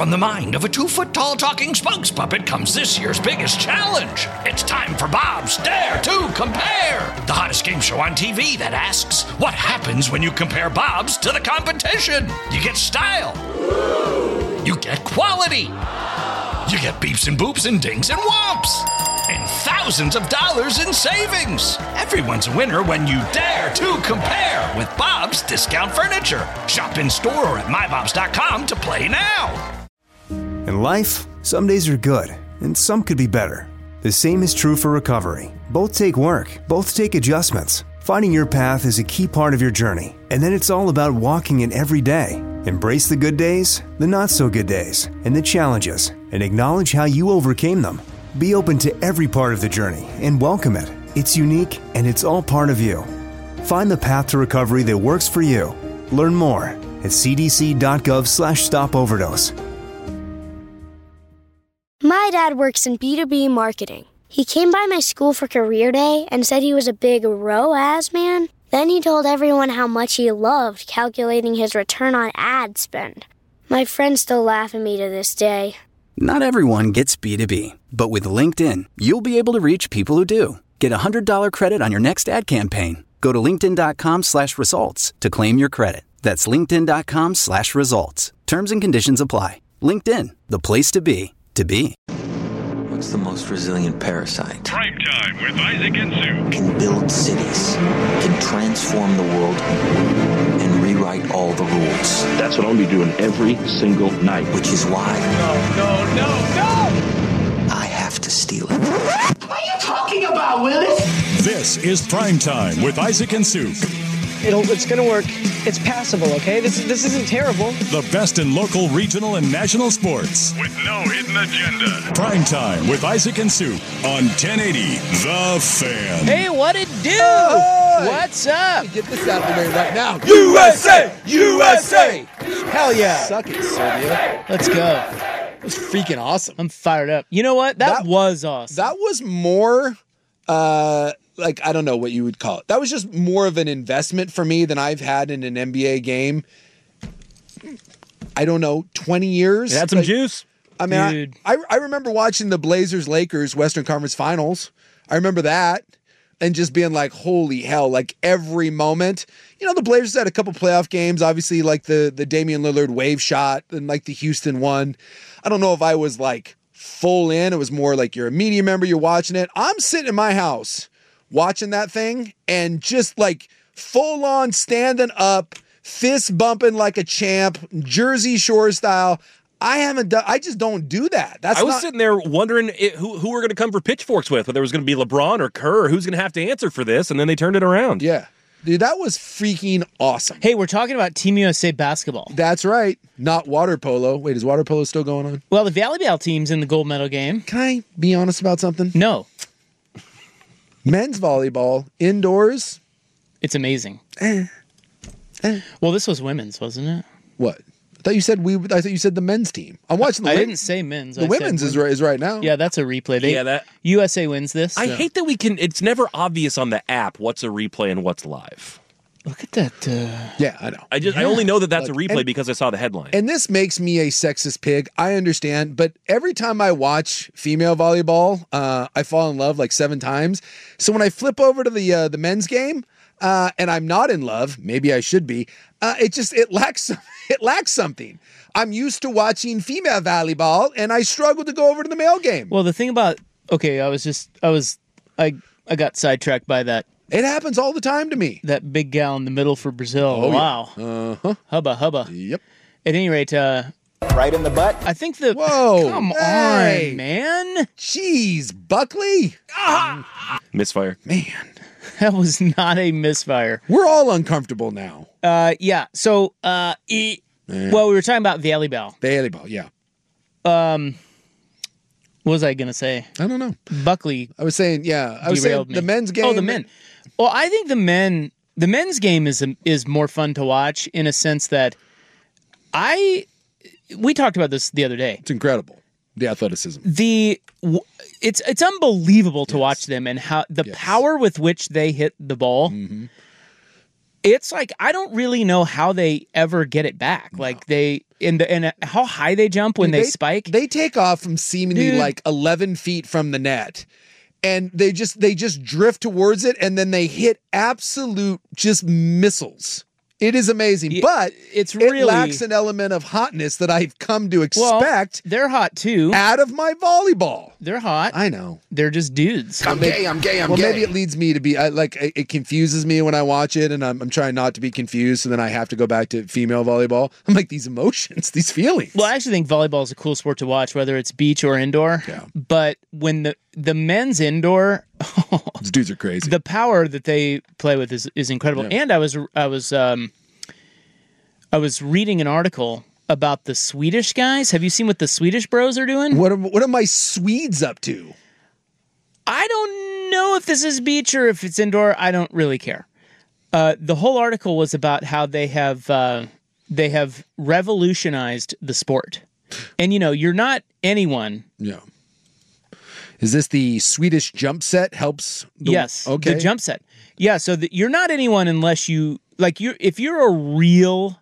From the mind of a 2-foot-tall talking spokes puppet comes this year's biggest challenge. It's time for Bob's Dare to Compare, the hottest game show on TV that asks, what happens when you compare Bob's to the competition? You get style. You get quality. You get beeps and boops and dings and whomps. And thousands of dollars in savings. Everyone's a winner when you dare to compare with Bob's Discount Furniture. Shop in store or at mybobs.com to play now. In life, some days are good, and some could be better. The same is true for recovery. Both take work, both take adjustments. Finding your path is a key part of your journey, and then it's all about walking it every day. Embrace the good days, the not-so-good days, and the challenges, and acknowledge how you overcame them. Be open to every part of the journey and welcome it. It's unique, and it's all part of you. Find the path to recovery that works for you. Learn more at cdc.gov/stopoverdose. My dad works in B2B marketing. He came by my school for career day and said he was a big ROAS man. Then he told everyone how much he loved calculating his return on ad spend. My friends still laugh at me to this day. Not everyone gets B2B, but with LinkedIn, you'll be able to reach people who do. Get a $100 credit on your next ad campaign. Go to linkedin.com/results to claim your credit. That's linkedin.com/results. Terms and conditions apply. LinkedIn, the place to be, to be. What's the most resilient parasite? Prime Time with Isaac and Sue. Can build cities, can transform the world, and rewrite all the rules. That's what I'll be doing every single night. Which is why... No! I have to steal it. What are you talking about, Willis? This is Prime Time with Isaac and Sue. It's going to work. It's passable, okay? This isn't terrible. The best in local, regional, and national sports. With no hidden agenda. Prime Time with Isaac and Sue on 1080 The Fan. Hey, what it do? Hey! What's up? Get this out of the way right now. USA! USA! Hell yeah. Suck it, Serbia. Let's go. That was freaking awesome. I'm fired up. You know what? That was awesome. That was more... I don't know what you would call it. That was just more of an investment for me than I've had in an NBA game. I don't know, 20 years. It had some juice. I mean, I remember watching the Blazers-Lakers Western Conference Finals. I remember that and just being like, holy hell, like every moment. You know, the Blazers had a couple playoff games, obviously like the Damian Lillard wave shot and like the Houston one. I don't know if I was like full in. It was more like you're a media member, you're watching it. I'm sitting in my house watching that thing and just like full on standing up, fist bumping like a champ, Jersey Shore style. I just don't do that. I was sitting there wondering who were going to come for pitchforks with, whether it was going to be LeBron or Kerr, or who's going to have to answer for this, and then they turned it around. Yeah. Dude, that was freaking awesome. Hey, we're talking about Team USA basketball. That's right. Not water polo. Wait, is water polo still going on? Well, the volleyball team's in the gold medal game. Can I be honest about something? No. Men's volleyball, indoors. It's amazing. Well, this was women's, wasn't it? What? I thought you said the men's team. I'm watching the I didn't say men's. The women's is right now. Yeah, that's a replay. USA wins this. I hate that it's never obvious on the app what's a replay and what's live. Look at that. Yeah, I know. I only know that's a replay because I saw the headline. And this makes me a sexist pig. I understand, but every time I watch female volleyball, I fall in love like 7 times. So when I flip over to the men's game, and I'm not in love, maybe I should be. It lacks something. I'm used to watching female volleyball, and I struggle to go over to the male game. Well, the thing about I got sidetracked by that. It happens all the time to me. That big gal in the middle for Brazil. Oh, wow. Yeah. Hubba. Yep. At any rate, right in the butt. I think the. Whoa! Come on, man. Jeez, Buckley. Misfire. Man. That was not a misfire. We're all uncomfortable now. Yeah. So, well, we were talking about volleyball. Volleyball, yeah. What was I going to say? I don't know. Buckley. I was saying the men's game. Oh, the men. Well, I think the men's game is more fun to watch in a sense that we talked about this the other day. It's incredible. The athleticism. It's unbelievable to watch them and how the power with which they hit the ball. Mm-hmm. It's like I don't really know how they ever get it back. No. Like and how high they jump when they spike. They take off from seemingly Dude. like 11 feet from the net. And they just drift towards it, and then they hit absolute just missiles. It is amazing, but it lacks an element of hotness that I've come to expect. They're hot too. Out of my volleyball. They're hot. I know. They're just dudes. I'm gay. Maybe it leads me to be it confuses me when I watch it, and I'm trying not to be confused. So then I have to go back to female volleyball. I'm like, these emotions, these feelings. Well, I actually think volleyball is a cool sport to watch, whether it's beach or indoor. Yeah. But when the men's indoor, these dudes are crazy. The power that they play with is incredible. Yeah. And I was reading an article about the Swedish guys. Have you seen what the Swedish bros are doing? What are my Swedes up to? I don't know if this is beach or if it's indoor. I don't really care. The whole article was about how they have revolutionized the sport. And you're not anyone. Yeah. Is this the Swedish jump set helps? Yes. Okay. The jump set. Yeah. So you're not anyone unless you if you're a real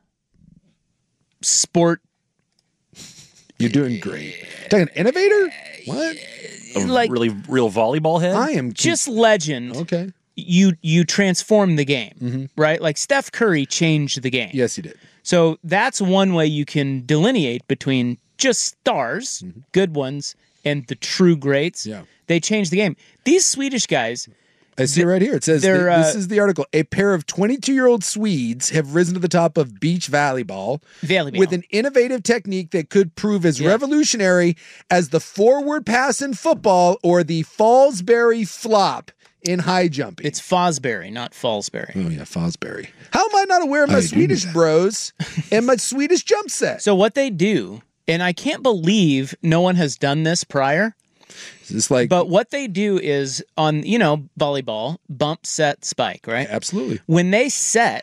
sport. You're doing great. Like an innovator? What? Really real volleyball head? I am just legend. Okay. You transform the game, right? Like Steph Curry changed the game. Yes, he did. So that's one way you can delineate between just stars, good ones, and the true greats. Yeah. They changed the game. These Swedish guys, I see it right here. It says, this is the article. A pair of 22-year-old Swedes have risen to the top of beach volleyball with an innovative technique that could prove as revolutionary as the forward pass in football or the Fallsbury flop in high jumping. It's Fosbury, not Fallsbury. Oh, yeah, Fosbury. How am I not aware of my Swedish bros and my Swedish jump set? So what they do, and I can't believe no one has done this prior. But what they do is on, volleyball, bump, set, spike, right? Absolutely. When they set,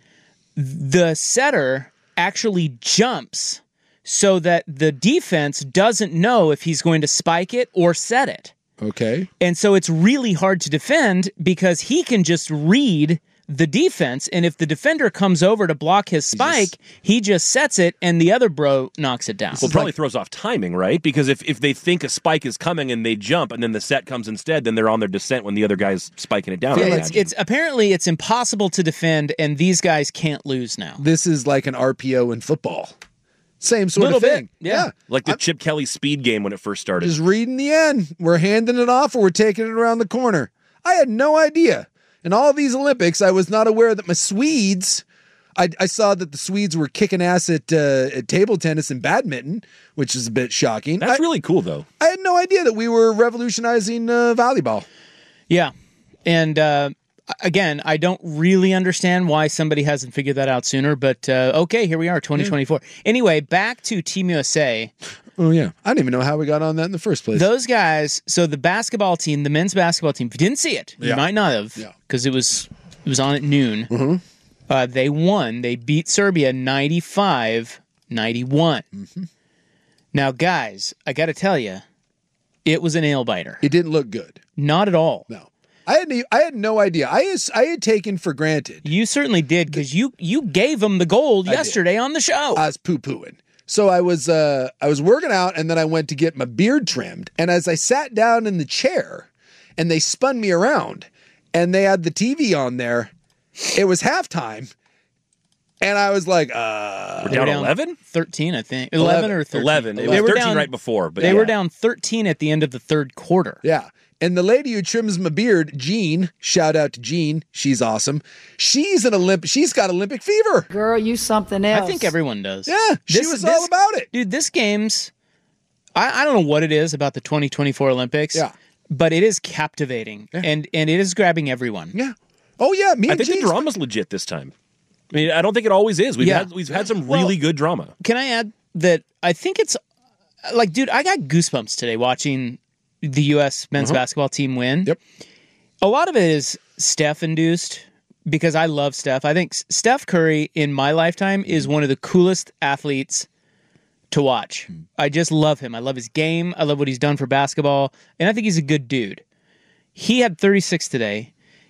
the setter actually jumps so that the defense doesn't know if he's going to spike it or set it. Okay. And so it's really hard to defend because he can just read the defense, and if the defender comes over to block his spike, he just sets it, and the other bro knocks it down. Well, probably throws off timing, right? Because if they think a spike is coming and they jump, and then the set comes instead, then they're on their descent when the other guy's spiking it down. It's apparently it's impossible to defend, and these guys can't lose now. This is like an RPO in football. Same sort of thing. Yeah. Like the Chip Kelly speed game when it first started. Just reading the end. We're handing it off or we're taking it around the corner. I had no idea. In all these Olympics, I was not aware that my Swedes, I saw that the Swedes were kicking ass at table tennis and badminton, which is a bit shocking. That's really cool, though. I had no idea that we were revolutionizing volleyball. Yeah. And again, I don't really understand why somebody hasn't figured that out sooner, but okay, here we are, 2024. Yeah. Anyway, back to Team USA. Oh, yeah. I didn't even know how we got on that in the first place. Those guys, so the basketball team, the men's basketball team, if you didn't see it, you might not have, because it was on at noon. They won. They beat Serbia 95-91. Now, guys, I got to tell you, it was a nail-biter. It didn't look good. Not at all. No. I had no idea. I had taken for granted. You certainly did, because you gave them the gold yesterday on the show. I was poo-pooing. So I was working out, and then I went to get my beard trimmed. And as I sat down in the chair, and they spun me around, and they had the TV on there, it was halftime, and I was like, We're down 11? 13, I think. 11 or 13. 11. It was 13 right before. But they were down 13 at the end of the third quarter. Yeah. And the lady who trims my beard, Jean, shout out to Jean, she's awesome. She's got Olympic fever. Girl, you something else. I think everyone does. Yeah, she was all about it. Dude, this game's, I don't know what it is about the 2024 Olympics, but it is captivating, and it is grabbing everyone. Yeah. Oh, yeah. I think the drama's legit this time. I mean, I don't think it always is. We've had some really good drama. Can I add that I think it's, like, dude, I got goosebumps today watching the U.S. men's basketball team win. Yep. A lot of it is Steph-induced because I love Steph. I think Steph Curry in my lifetime is one of the coolest athletes to watch. I just love him. I love his game. I love what he's done for basketball. And I think he's a good dude. He had 36 today.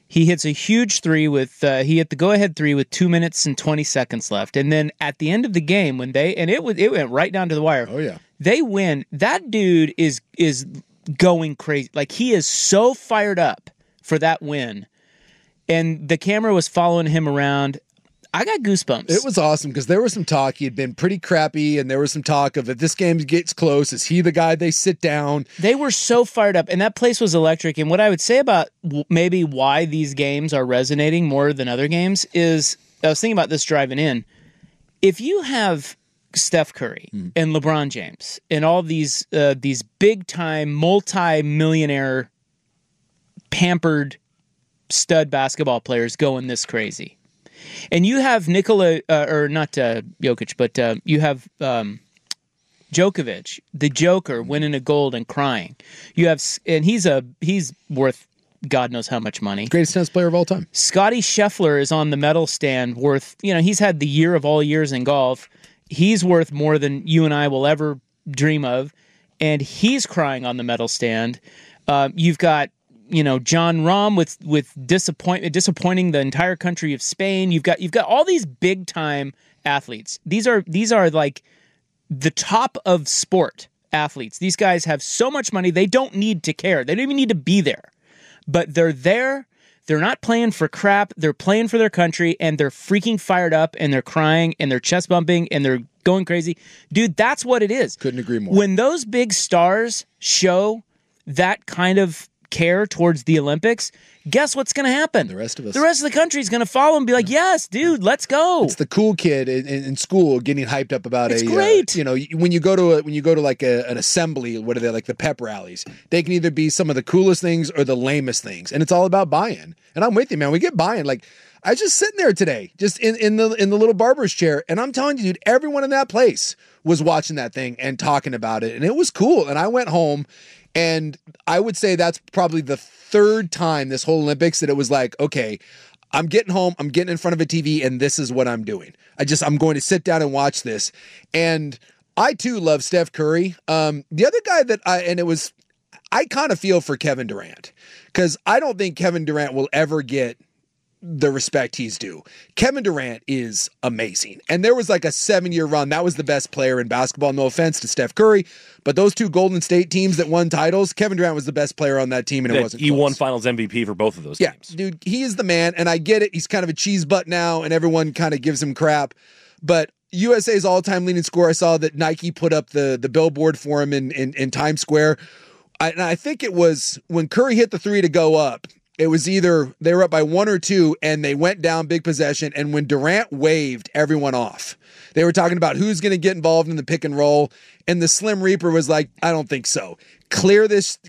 He hits a huge three with he hit the go-ahead three with 2 minutes and 20 seconds left. And then at the end of the game, when it went right down to the wire. Oh yeah, they win. That dude is going crazy. Like, he is so fired up for that win. And the camera was following him around. I got goosebumps. It was awesome because there was some talk. He had been pretty crappy, and there was some talk of if this game gets close, is he the guy they sit down? They were so fired up, and that place was electric. And what I would say about maybe why these games are resonating more than other games is, I was thinking about this driving in. If you have Steph Curry and LeBron James and all these big-time, multi-millionaire, pampered stud basketball players going this crazy, and you have Jokic, but you have Djokovic, the Joker, winning a gold and crying. You have, and he's worth God knows how much money. Greatest tennis player of all time. Scotty Scheffler is on the medal stand, worth, he's had the year of all years in golf. He's worth more than you and I will ever dream of, and he's crying on the medal stand. You've got John Rahm with disappointing the entire country of Spain. You've got all these big time athletes. These are like the top of sport athletes. These guys have so much money, they don't need to care. They don't even need to be there. But they're there. They're not playing for crap. They're playing for their country, and they're freaking fired up, and they're crying, and they're chest bumping, and they're going crazy. Dude, that's what it is. Couldn't agree more. When those big stars show that kind of care towards the Olympics, guess what's going to happen? The rest of us. The rest of the country is going to follow and be like, yes, dude, let's go. It's the cool kid in school getting hyped up about it's great. When you go to like an assembly, what are they, like the pep rallies? They can either be some of the coolest things or the lamest things, and it's all about buy-in. And I'm with you, man. We get buy-in. Like, I was just sitting there today, just in the little barber's chair, and I'm telling you, dude, everyone in that place was watching that thing and talking about it, and it was cool. And I went home. And I would say that's probably the third time this whole Olympics that it was like, okay, I'm getting home, I'm getting in front of a TV, and this is what I'm doing. I'm going to sit down and watch this. And I too love Steph Curry. The other guy I kind of feel for Kevin Durant, because I don't think Kevin Durant will ever get the respect he's due. Kevin Durant is amazing. And there was like a 7-year run. That was the best player in basketball. No offense to Steph Curry, but those two Golden State teams that won titles, Kevin Durant was the best player on that team, and it wasn't close. He won finals MVP for both of those teams. Dude, he is the man, and I get it. He's kind of a cheese butt now, and everyone kind of gives him crap. But USA's all-time leading scorer, I saw that Nike put up the billboard for him in Times Square. I think it was when Curry hit the three to go up, it was either they were up by 1 or 2 and they went down big possession. And when Durant waved everyone off, they were talking about who's going to get involved in the pick and roll. And the Slim Reaper was like, I don't think so. Clear this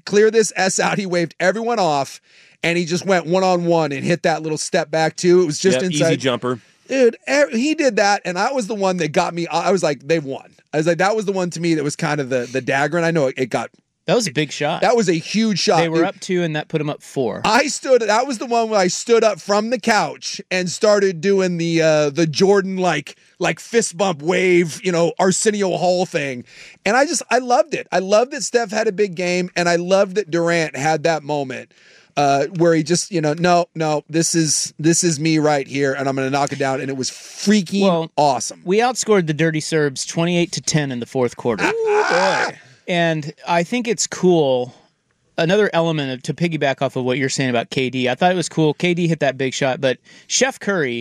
S out. He waved everyone off and he just went 1-on-1 and hit that little step back too. It was just inside. Easy jumper. Dude, he did that. And that was the one that got me. I was like, they won. I was like, that was the one to me that was kind of the dagger. And I know it got. That was a big shot. That was a huge shot. They were up 2, and that put them up 4. That was the one where I stood up from the couch and started doing the Jordan like fist bump wave, Arsenio Hall thing. And I loved it. I loved that Steph had a big game, and I loved that Durant had that moment where he just, no, this is me right here, and I'm going to knock it down. And it was freaking awesome. We outscored the Dirty Serbs 28-10 in the fourth quarter. Ooh, boy. And I think it's cool. Another element to piggyback off of what you're saying about KD, I thought it was cool. KD hit that big shot, but Chef Curry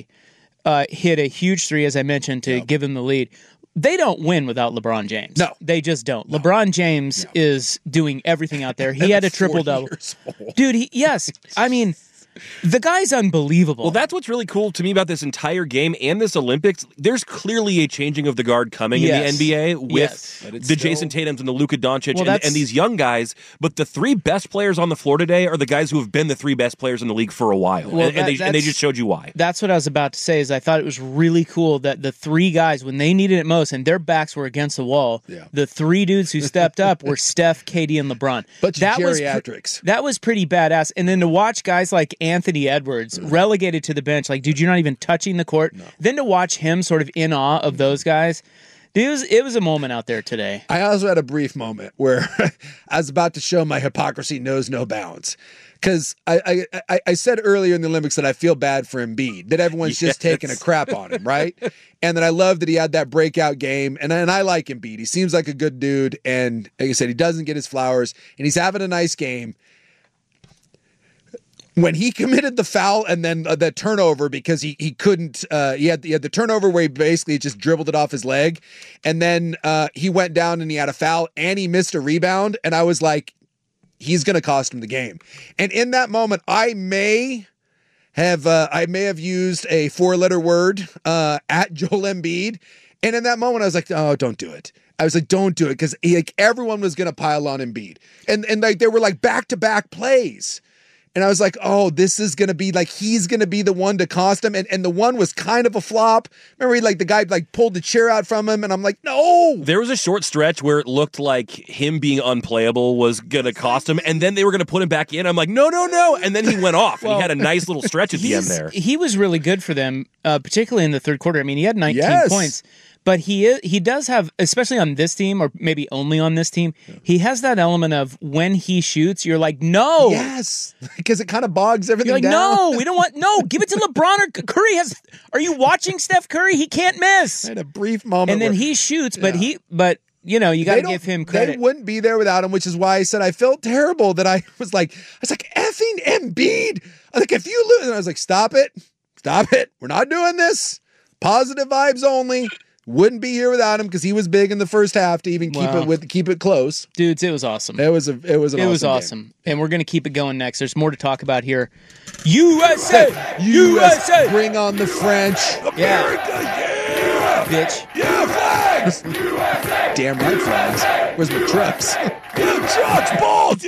hit a huge three, as I mentioned, to give him the lead. They don't win without LeBron James. No. They just don't. No. LeBron James is doing everything out there. He had a triple-double. Dude, yes. I mean, the guy's unbelievable. Well, that's what's really cool to me about this entire game and this Olympics. There's clearly a changing of the guard coming in the NBA with the Jason Tatums and the Luka Doncic and these young guys. But the 3 best players on the floor today are the guys who have been the 3 best players in the league for a while. Well, and they just showed you why. That's what I was about to say, is I thought it was really cool that the 3 guys, when they needed it most and their backs were against the wall, the 3 dudes who stepped up were Steph, KD, and LeBron. Bunch of geriatrics. That was pretty badass. And then to watch guys like Anthony Edwards relegated to the bench, like, dude, you're not even touching the court. No. Then to watch him sort of in awe of those guys, It was a moment out there today. I also had a brief moment where I was about to show my hypocrisy knows no bounds. Because I said earlier in the Olympics that I feel bad for Embiid, that everyone's just taking a crap on him, right? And that I love that he had that breakout game. And I like Embiid. He seems like a good dude. And like I said, he doesn't get his flowers. And he's having a nice game. When he committed the foul and then the turnover because he couldn't, he had the turnover where he basically just dribbled it off his leg. And then he went down and he had a foul and he missed a rebound. And I was like, he's going to cost him the game. And in that moment, I may have used a 4-letter word at Joel Embiid. And in that moment, I was like, oh, don't do it. I was like, don't do it. Because everyone was going to pile on Embiid. And like they were like back-to-back plays. And I was like, oh, this is going to be like, he's going to be the one to cost him. And the one was kind of a flop. Remember, the guy pulled the chair out from him. And I'm like, no. There was a short stretch where it looked like him being unplayable was going to cost him. And then they were going to put him back in. I'm like, no. And then he went off. And he had a nice little stretch at the end there. He was really good for them, particularly in the third quarter. I mean, he had 19 points. But he does have, especially on this team, or maybe only on this team, he has that element of when he shoots, you're like, no. Yes, because it kind of bogs everything down. No, we don't want, give it to LeBron or Curry. Are you watching Steph Curry? He can't miss. I had a brief moment. And then he shoots, but you got to give him credit. They wouldn't be there without him, which is why I said I felt terrible that I was like, effing Embiid. If you lose, and I was like, stop it. We're not doing this. Positive vibes only. Wouldn't be here without him because he was big in the first half to even keep it close. Dudes, it was awesome. It was awesome game. And we're going to keep it going next. There's more to talk about here. USA! Bring on the French. America, yeah! Bitch. Yeah, flags! USA! Damn right flags. Where's my trucks? Yeah, trucks, balls,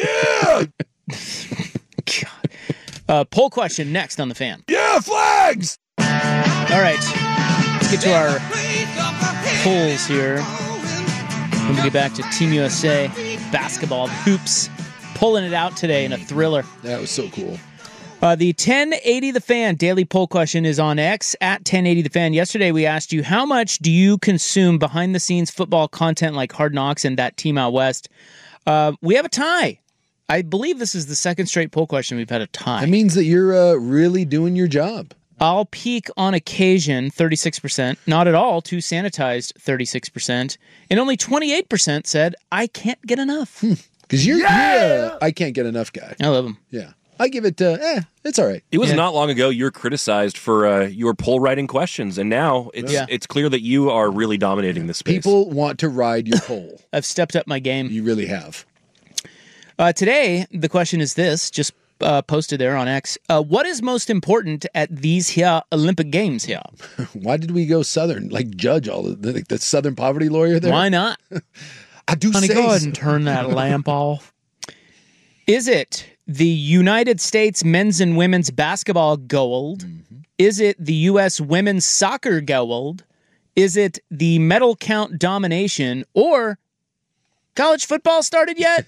yeah! God. Poll question next on The Fan. Yeah, flags! All right. Let's get to our polls here. When we get back to Team USA basketball hoops, pulling it out today in a thriller. That was so cool. The 1080 The Fan daily poll question is on X at 1080 The Fan. Yesterday we asked you, how much do you consume behind the scenes football content like Hard Knocks and That Team Out West? We have a tie. I believe this is the second straight poll question we've had a tie. That means that you're really doing your job. I'll peak on occasion, 36%. Not at all, too sanitized, 36%. And only 28% said, I can't get enough. Because you're I can't get enough guy. I love him. Yeah. I give it, it's all right. It was not long ago you were criticized for your poll writing questions, and now it's clear that you are really dominating this space. People want to ride your poll. I've stepped up my game. You really have. Today, the question is this, just posted there on X. What is most important at these here Olympic Games here? Why did we go Southern? Judge all of the Southern poverty lawyer there? Why not? I do Honey, go ahead and turn that lamp off. Is it the United States men's and women's basketball gold? Mm-hmm. Is it the U.S. women's soccer gold? Is it the medal count domination? Or college football started yet?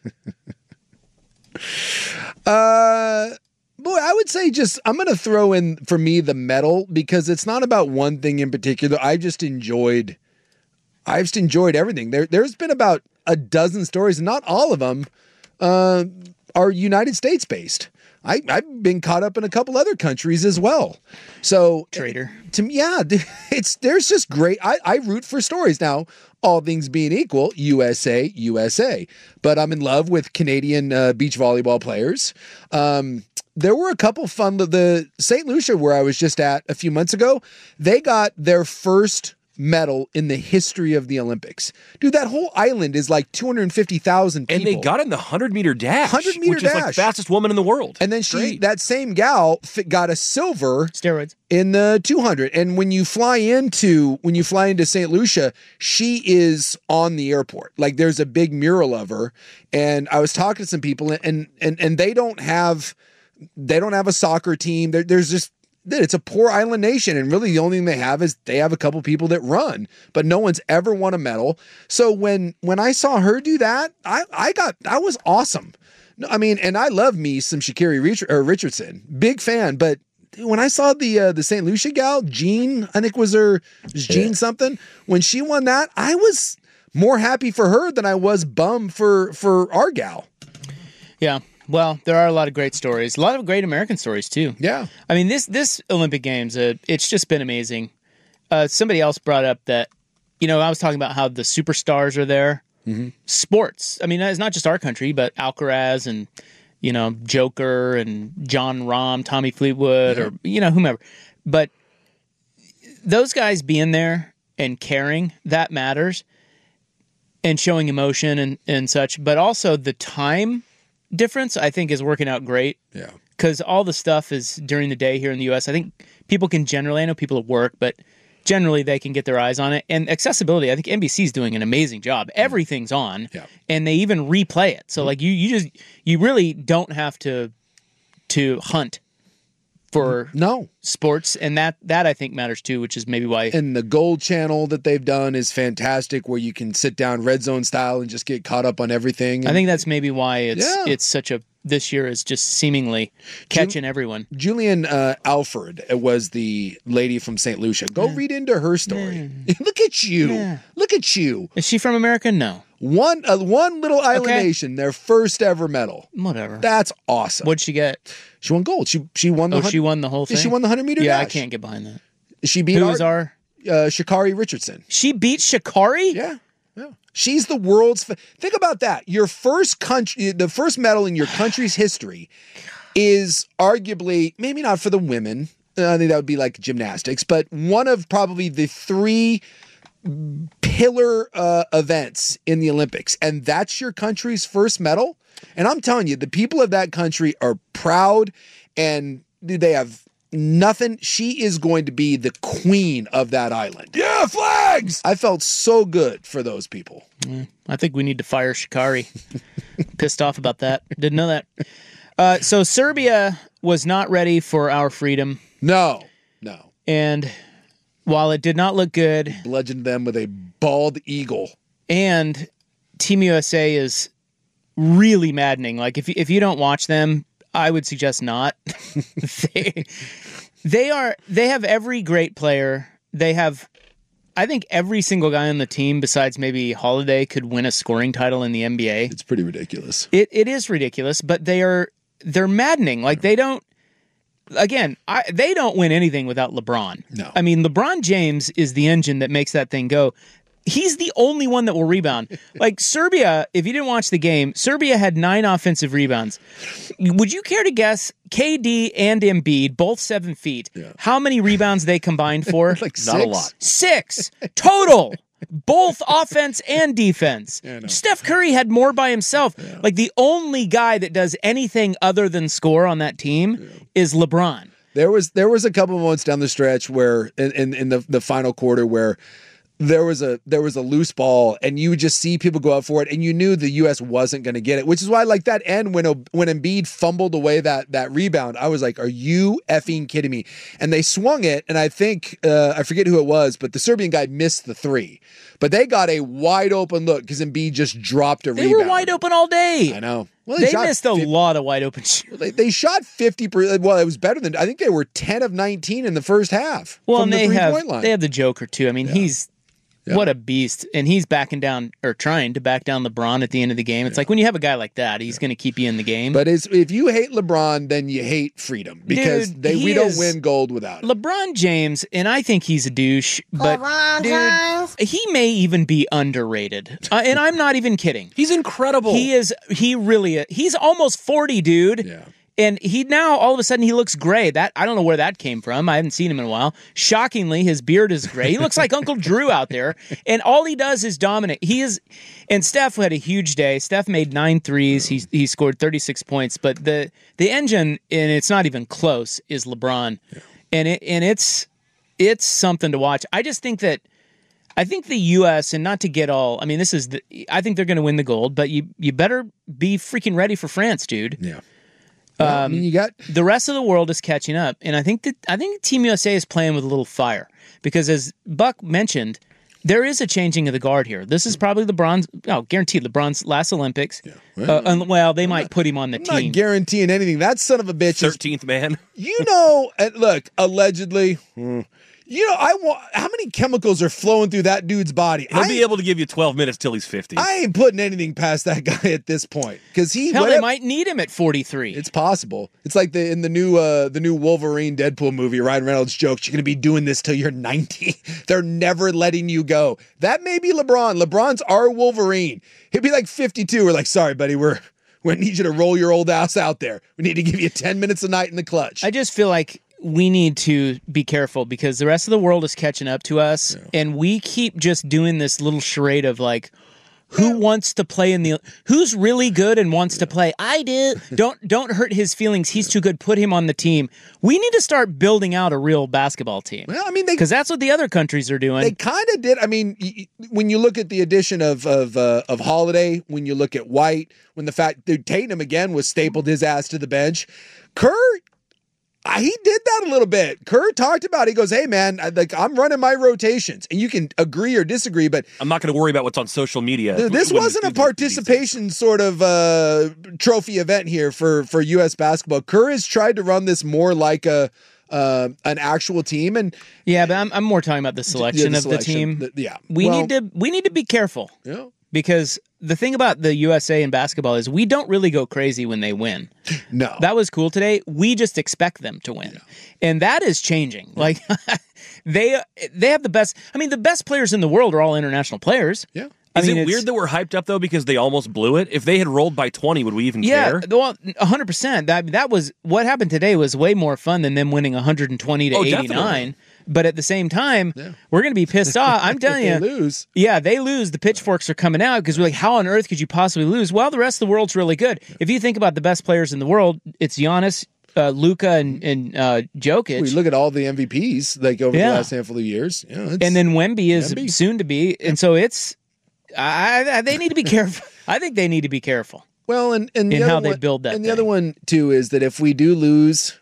Boy, I would say I'm going to throw in, for me, the medal, because it's not about one thing in particular. I've just enjoyed everything. There's been about a dozen stories, and not all of them are United States based. I've been caught up in a couple other countries as well. So traitor to me, there's just great. I root for stories now. All things being equal, USA. But I'm in love with Canadian beach volleyball players. There were a couple fun. The St. Lucia, where I was just at a few months ago, they got their first medal in the history of the Olympics. Dude, that whole island is like 250,000 people. And they got in the 100-meter dash. 100-meter which is like the fastest woman in the world. And then that same gal got a silver steroids in the 200. And when you fly into St. Lucia, she is on the airport. There's a big mural of her. And I was talking to some people, and they don't have a soccer team. There's just, it's a poor island nation, and really the only thing they have is they have a couple people that run, but no one's ever won a medal. So when I saw her do that, that was awesome. I mean, and I love me some Sha'Carri Richardson, big fan, but when I saw the St. Lucia gal, Jean, I think was Jean something. When she won that, I was more happy for her than I was bummed for our gal. Yeah. Well, there are a lot of great stories. A lot of great American stories, too. Yeah. I mean, this Olympic Games, it's just been amazing. Somebody else brought up that, I was talking about how the superstars are there. Mm-hmm. Sports. I mean, it's not just our country, but Alcaraz and, Joker and John Rahm, Tommy Fleetwood, or, whomever. But those guys being there and caring, that matters. And showing emotion and such. But also the time difference, I think, is working out great. Yeah. Because all the stuff is during the day here in the U.S. I think people can generally, I know people at work, but generally they can get their eyes on it. And accessibility, I think NBC is doing an amazing job. Everything's on, and they even replay it. So like you really don't have to hunt for sports, and that I think matters too, which is maybe why. And the Gold Channel that they've done is fantastic, where you can sit down Red Zone style and just get caught up on everything. I think that's maybe why it's such a, this year is just seemingly catching everyone. Julian Alford was the lady from St. Lucia. Go read into her story. Look at you. Yeah. Look at you. Is she from America? No. One little island nation, their first ever medal. Whatever. That's awesome. What'd she get? She won gold. She won the. She won the whole thing. She won the 100-meter dash. I can't get behind that. She beat Sha'Carri Richardson. She beat Sha'Carri? Yeah. She's the world's. Think about that. Your first country, the first medal in your country's history, is arguably maybe not for the women. I think that would be like gymnastics, but one of probably the three pillar events in the Olympics, and that's your country's first medal. And I'm telling you, the people of that country are proud, and they have nothing. She is going to be the queen of that island. Yeah, flags! I felt so good for those people. I think we need to fire Sha'Carri. Pissed off about that. Didn't know that. So Serbia was not ready for our freedom. No. And while it did not look good, bludgeoned them with a bald eagle. And Team USA is really maddening. Like if you don't watch them, I would suggest not. They have every great player. They have, I think, every single guy on the team besides maybe Holiday could win a scoring title in the NBA. It's pretty ridiculous. It is ridiculous, but they're maddening. Like they don't win anything without LeBron. No. I mean, LeBron James is the engine that makes that thing go. He's the only one that will rebound. Like Serbia, if you didn't watch the game, Serbia had 9 offensive rebounds. Would you care to guess KD and Embiid, both 7 feet, how many rebounds they combined for? Like 6. Not a lot. 6 total. Both offense and defense. Yeah, Steph Curry had more by himself. Yeah. Like the only guy that does anything other than score on that team is LeBron. There was a couple of moments down the stretch where in the final quarter where there was a loose ball and you would just see people go out for it and you knew the U.S. wasn't going to get it, which is why like that end when Embiid fumbled away that rebound, I was like, are you effing kidding me? And they swung it, and I think I forget who it was, but the Serbian guy missed the 3. But they got a wide open look because Embiid just dropped a rebound. They were wide open all day. I know. Well, they missed a lot of wide open shoots. They shot 50%. Well, it was better than, I think they were 10 of 19 in the first half. Well, from and the 3-point line. They have the Joker too. I mean, he's what a beast, and he's backing down or trying to back down LeBron at the end of the game. It's like when you have a guy like that, he's going to keep you in the game. But if you hate LeBron, then you hate freedom because we don't win gold without it. LeBron James, and I think he's a douche, but he may even be underrated. And I'm not even kidding. He's incredible. He really is. He's almost 40, dude. Yeah. And he now, all of a sudden, he looks gray. I don't know where that came from. I haven't seen him in a while. Shockingly, his beard is gray. He looks like Uncle Drew out there. And all he does is dominate. And Steph had a huge day. Steph made 9 threes. He scored 36 points. But the engine, and it's not even close, is LeBron. Yeah. And it's something to watch. I just think that I think the U.S., and not to get all, I mean, I think they're going to win the gold, but you better be freaking ready for France, dude. Yeah. Well, I mean, you got the rest of the world is catching up, and I think Team USA is playing with a little fire because, as Buck mentioned, There is a changing of the guard here. This is probably guaranteed LeBron's last Olympics. Yeah. Well, they might put him on the team. I'm not guaranteeing anything. That son of a bitch 13th man. Look, allegedly, how many chemicals are flowing through that dude's body? He'll be able to give you 12 minutes till he's 50. I ain't putting anything past that guy at this point because they might need him at 43. It's possible. It's like in the new Wolverine Deadpool movie. Ryan Reynolds jokes, "You're going to be doing this till you're 90. They're never letting you go." That may be LeBron. LeBron's our Wolverine. He'll be like 52. We're like, "Sorry, buddy, we need you to roll your old ass out there. We need to give you 10 minutes a night in the clutch." I just feel like we need to be careful because the rest of the world is catching up to us, and we keep just doing this little charade of like, who wants to play who's really good and wants to play? I did. Don't hurt his feelings. He's too good. Put him on the team. We need to start building out a real basketball team. Well, I mean, because that's what the other countries are doing. They kind of did. I mean, when you look at the addition of Holiday, when you look at White, when the fact that Tatum again was stapled his ass to the bench, Kerr. He did that a little bit. Kerr talked about it. He goes, "Hey, man, I'm running my rotations." And you can agree or disagree, but I'm not going to worry about what's on social media. This wasn't a participation sort of trophy event here for U.S. basketball. Kerr has tried to run this more like an actual team. And but I'm more talking about the selection of the team. We need to be careful. Yeah. Because the thing about the USA in basketball is we don't really go crazy when they win. No. That was cool today. We just expect them to win. Yeah. And that is changing. Like they have the best. I mean, the best players in the world are all international players. Yeah. Is it weird that we're hyped up, though, because they almost blew it? If they had rolled by 20, would we even care? Yeah, well, 100%. That was what happened today was way more fun than them winning 120 to 89. Definitely. But at the same time, we're going to be pissed off. I'm telling you. They lose. Yeah, they lose. The pitchforks are coming out because we're like, how on earth could you possibly lose? Well, the rest of the world's really good. If you think about the best players in the world, it's Giannis, Luka, and Jokic. We look at all the MVPs like over the last handful of years. Yeah, and then Wemby is soon to be. And so it's... they need to be careful. I think they need to be careful. Well, and the in other how one, they build that. And the other one too is that if we do lose,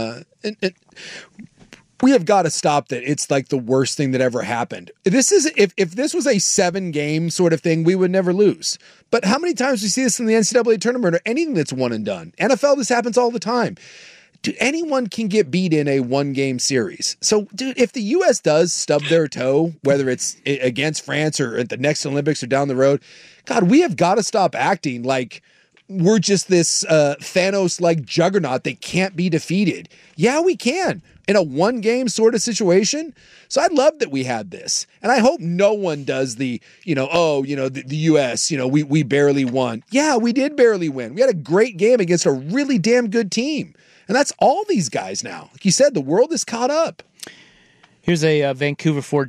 we have got to stop that. It's like the worst thing that ever happened. This is if this was a 7-game sort of thing, we would never lose. But how many times we see this in the NCAA tournament or anything that's one and done? NFL, this happens all the time. Dude, anyone can get beat in a 1-game series. So, dude, if the U.S. does stub their toe, whether it's against France or at the next Olympics or down the road, God, we have got to stop acting like we're just this Thanos-like juggernaut that can't be defeated. Yeah, we can in a 1-game sort of situation. So I love that we had this. And I hope no one does the U.S., we barely won. Yeah, we did barely win. We had a great game against a really damn good team. And that's all these guys now. Like you said, the world is caught up. Here's a Vancouver Ford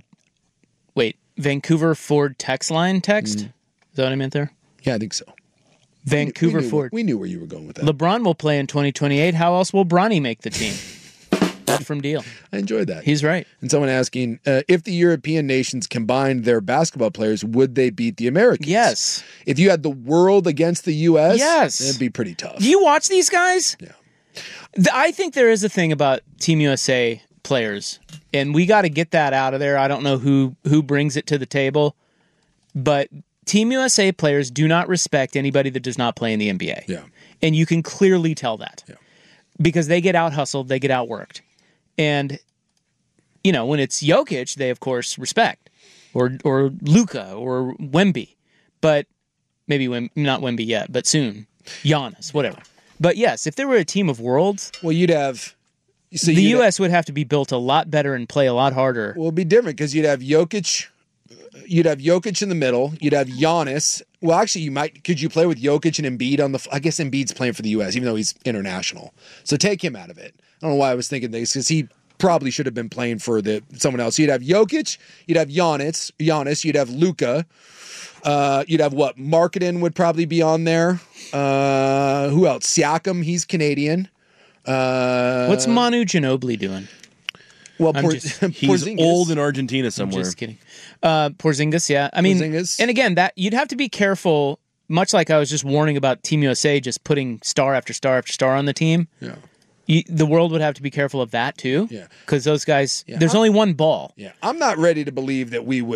text line text. Is that what I meant there? Yeah, I think so. Vancouver Ford. We knew where you were going with that. LeBron will play in 2028. How else will Bronny make the team? That's from Deal. I enjoyed that. He's right. And someone asking, if the European nations combined their basketball players, would they beat the Americans? Yes. If you had the world against the U.S., yes, it'd be pretty tough. Do you watch these guys? Yeah. I think there is a thing about Team USA players, and we got to get that out of there. I don't know who brings it to the table, but Team USA players do not respect anybody that does not play in the NBA. Yeah. And you can clearly tell that. Yeah. Because they get out-hustled, they get outworked. And, when it's Jokic, they, of course, respect. Or Luka, or Wemby. But maybe not Wemby yet, but soon. Giannis, whatever. But yes, if there were a team of worlds... Well, you'd have... the U.S. would have to be built a lot better and play a lot harder. Well, it'd be different because you'd have Jokic in the middle. You'd have Giannis. Well, actually, could you play with Jokic and Embiid on the... I guess Embiid's playing for the U.S., even though he's international. So take him out of it. I don't know why I was thinking this, because he probably should have been playing for someone else. You'd have Jokic, you'd have Giannis, you'd have Luka. You'd have Markkanen would probably be on there. Who else? Siakam, he's Canadian. What's Manu Ginobili doing? Well, he's old in Argentina somewhere. I'm just kidding. Porzingis, yeah. I mean, and again, that you'd have to be careful. Much like I was just warning about Team USA just putting star after star after star on the team. Yeah. The world would have to be careful of that too. Yeah. Because those guys, there's only one ball. Yeah. I'm not ready to believe that we would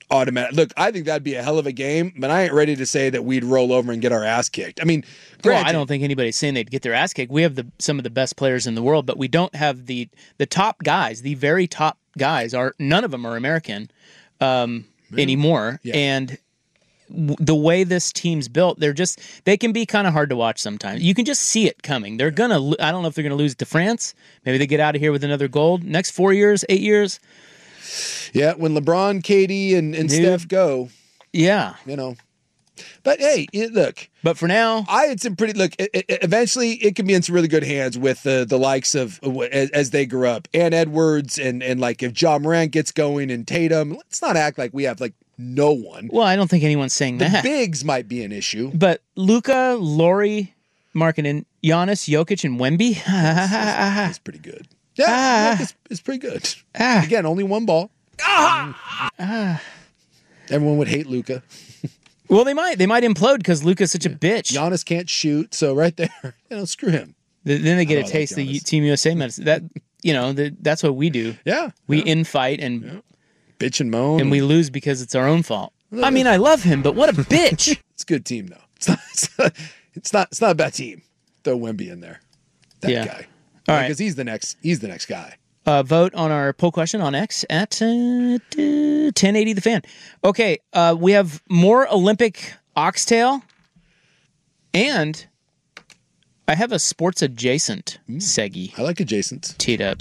automatic. Look, I think that'd be a hell of a game, but I ain't ready to say that we'd roll over and get our ass kicked. I mean, granted, I don't think anybody's saying they'd get their ass kicked. We have some of the best players in the world, but we don't have the top guys. The very top guys none of them are American anymore, and the way this team's built, they can be kind of hard to watch sometimes. You can just see it coming. They're gonna. I don't know if they're gonna lose to France. Maybe they get out of here with another gold. Next 4 years, 8 years. Yeah, when LeBron, KD, and Steph go. Yeah, But hey, look. But for now, I had some pretty look. Eventually, it can be in some really good hands with the likes of as they grew up, and Edwards, and like if Ja Morant gets going and Tatum. Let's not act like we have like no one. Well, I don't think anyone's saying that. The bigs might be an issue, but Luka, Laurie, Markkanen, Giannis, Jokic, and Wemby. That's pretty good. Yeah, it's pretty good. Again, only one ball. Everyone would hate Luka. Well, they might implode because Luka's such a bitch. Giannis can't shoot, so right there, screw him. Then they get a taste of the Team USA medicine. That's what we do. Yeah, we infight and bitch and moan, and we lose because it's our own fault. I mean, I love him, but what a bitch! It's a good team though. It's not a bad team. Throw Wemby in there. That guy. All right, because he's the next guy. Vote on our poll question on X at 1080 The Fan. Okay, we have more Olympic oxtail, and I have a sports adjacent seggy. I like adjacent. Teed up.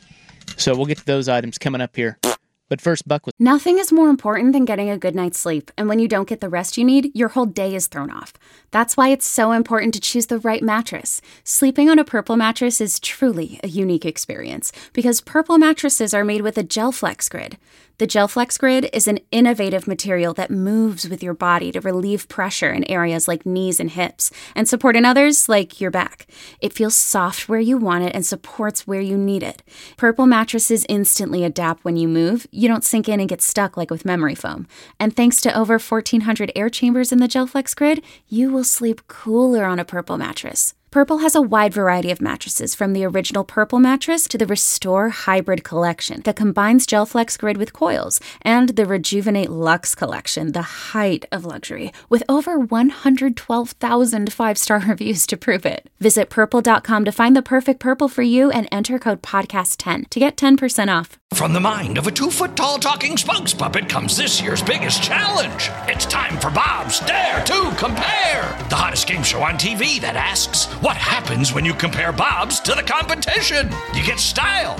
So we'll get to those items coming up here. But first, Buck. Nothing is more important than getting a good night's sleep. And when you don't get the rest you need, your whole day is thrown off. That's why it's so important to choose the right mattress. Sleeping on a Purple mattress is truly a unique experience because Purple mattresses are made with a GelFlex Grid. The GelFlex Grid is an innovative material that moves with your body to relieve pressure in areas like knees and hips and support in others like your back. It feels soft where you want it and supports where you need it. Purple mattresses instantly adapt when you move. You don't sink in and get stuck like with memory foam. And thanks to over 1,400 air chambers in the GelFlex Grid, you will sleep cooler on a Purple mattress. Purple has a wide variety of mattresses, from the original Purple mattress to the Restore Hybrid collection that combines GelFlex Grid with coils, and the Rejuvenate Luxe collection, the height of luxury, with over 112,000 five-star reviews to prove it. Visit Purple.com to find the perfect Purple for you and enter code podcast10 to get 10% off. From the mind of a 2-foot-tall talking spokes puppet comes this year's biggest challenge. It's time for Bob's Dare to Compare, the hottest game show on TV that asks, what happens when you compare Bob's to the competition? You get style.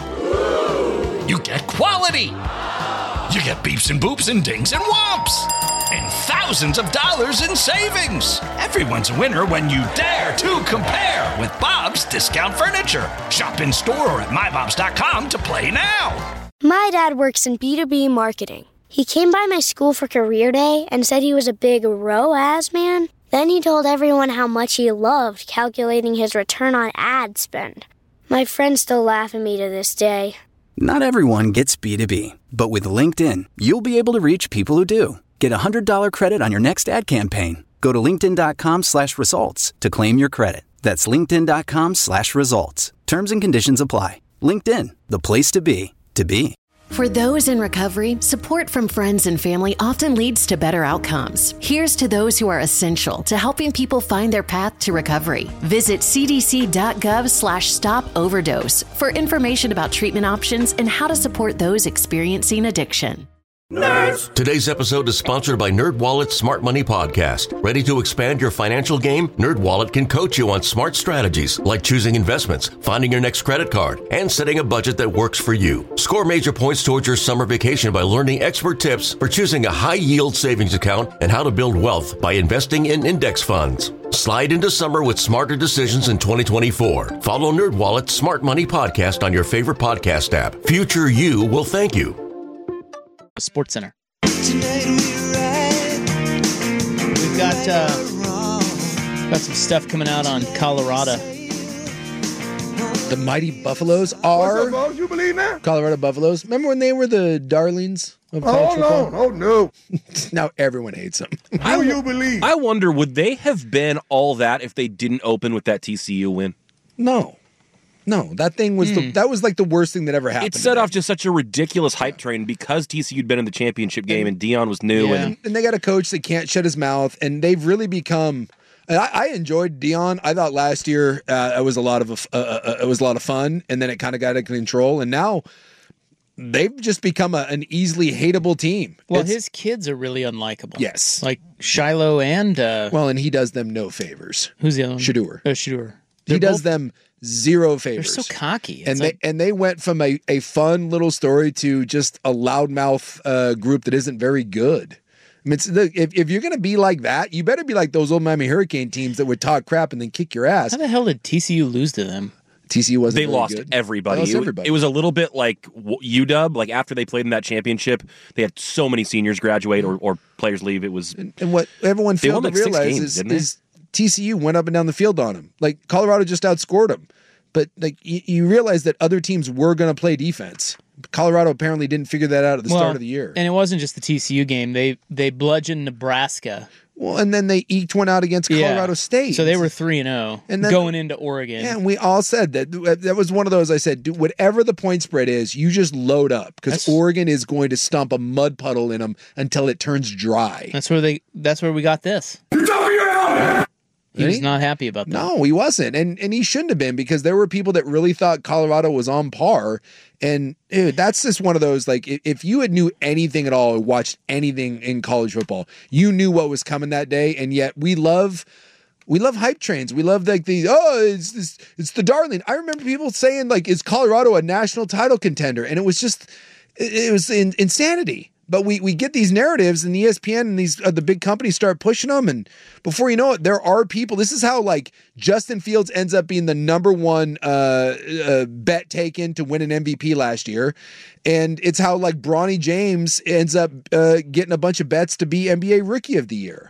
You get quality. You get beeps and boops and dings and whomps. And thousands of dollars in savings. Everyone's a winner when you dare to compare with Bob's Discount Furniture. Shop in store or at mybobs.com to play now. My dad works in B2B marketing. He came by my school for career day and said he was a big ROAS man. Then he told everyone how much he loved calculating his return on ad spend. My friends still laugh at me to this day. Not everyone gets B2B, but with LinkedIn, you'll be able to reach people who do. Get a $100 credit on your next ad campaign. Go to linkedin.com/results to claim your credit. That's linkedin.com/results. Terms and conditions apply. LinkedIn, the place to be, to be. For those in recovery, support from friends and family often leads to better outcomes. Here's to those who are essential to helping people find their path to recovery. Visit cdc.gov/stop-overdose for information about treatment options and how to support those experiencing addiction. Nerds! Today's episode is sponsored by NerdWallet's Smart Money Podcast. Ready to expand your financial game? NerdWallet can coach you on smart strategies like choosing investments, finding your next credit card, and setting a budget that works for you. Score major points towards your summer vacation by learning expert tips for choosing a high-yield savings account and how to build wealth by investing in index funds. Slide into summer with smarter decisions in 2024. Follow NerdWallet's Smart Money Podcast on your favorite podcast app. Future you will thank you. Sports Center. We've got some stuff coming out on Colorado. The mighty Buffaloes are you believe that? Colorado Buffaloes. Remember when they were the darlings of college football? Oh no. Now everyone hates them. Do you believe? I wonder, would they have been all that if they didn't open with that TCU win? No. No, that thing was that was like the worst thing that ever happened. It set off just such a ridiculous hype train because TCU'd been in the championship game and Deion was new. And they got a coach that can't shut his mouth, and they've really become. I enjoyed Deion. I thought last year it was a lot of fun, and then it kind of got out of control, and now they've just become an easily hateable team. Well, his kids are really unlikable. Yes, like Shiloh and and he does them no favors. Who's the other one? Shedeur. Shedeur. He does them zero favors. They're so cocky. And they went from a fun little story to just a loudmouth group that isn't very good. I mean, if you're going to be like that, you better be like those old Miami Hurricane teams that would talk crap and then kick your ass. How the hell did TCU lose to them? TCU wasn't. They lost good. Everybody. They lost everybody. It was a little bit like UW. Like after they played in that championship, they had so many seniors graduate or players leave. It was and what everyone failed to realize is TCU went up and down the field on them. Like Colorado just outscored them, but like you realize that other teams were going to play defense. Colorado apparently didn't figure that out at the start of the year. And it wasn't just the TCU game. They bludgeoned Nebraska. Well, and then they eked one out against Colorado State. So they were 3-0 going into Oregon. Yeah, and we all said that was one of those. I said, whatever the point spread is, you just load up because Oregon is going to stomp a mud puddle in them until it turns dry. That's where we got this. He was not happy about that. No, he wasn't. And he shouldn't have been because there were people that really thought Colorado was on par. And dude, that's just one of those, like, if you had knew anything at all or watched anything in college football, you knew what was coming that day. And yet we love hype trains. We love like it's the darling. I remember people saying like, is Colorado a national title contender? And it was insanity. But we get these narratives, and ESPN and these the big companies start pushing them, and before you know it, there are people. This is how like Justin Fields ends up being the number one bet taken to win an MVP last year, and it's how like Bronny James ends up getting a bunch of bets to be NBA Rookie of the Year.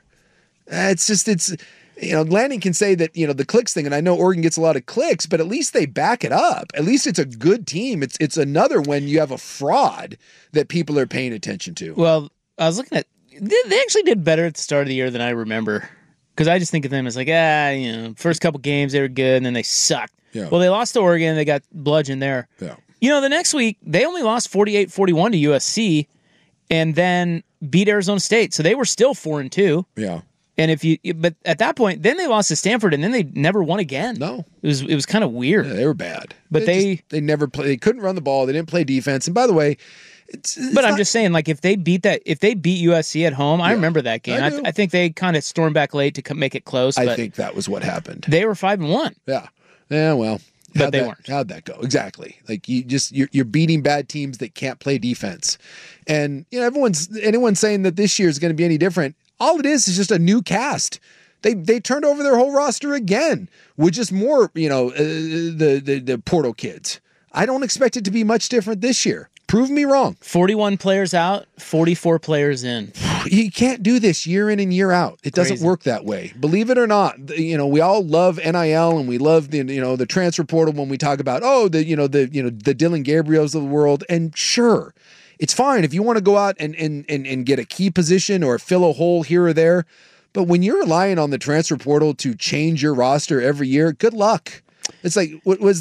Lanning can say that, the clicks thing, and I know Oregon gets a lot of clicks, but at least they back it up. At least it's a good team. It's another when you have a fraud that people are paying attention to. Well, I was looking at, they actually did better at the start of the year than I remember. Because I just think of them as like, first couple games they were good, and then they sucked. Yeah. Well, they lost to Oregon, they got bludgeoned there. Yeah. The next week, they only lost 48-41 to USC, and then beat Arizona State. So they were still 4-2. Yeah. And but at that point, then they lost to Stanford, and then they never won again. No, it was kind of weird. Yeah, they were bad, but they never played. They couldn't run the ball. They didn't play defense. And by the way, I'm just saying, like if they beat USC at home, I remember that game. I think they kind of stormed back late to make it close. I think that was what happened. They were 5-1. Yeah. Well. But they weren't. How'd that go? Exactly. Like you're beating bad teams that can't play defense, and anyone saying that this year is going to be any different. All it is just a new cast. They turned over their whole roster again with just more, the portal kids. I don't expect it to be much different this year. Prove me wrong. 41 players out, 44 players in. You can't do this year in and year out. It doesn't work that way. Believe it or not, we all love NIL and we love the transfer portal when we talk about the Dylan Gabriels of the world. And sure, it's fine if you want to go out and get a key position or fill a hole here or there. But when you're relying on the transfer portal to change your roster every year, good luck. It's like,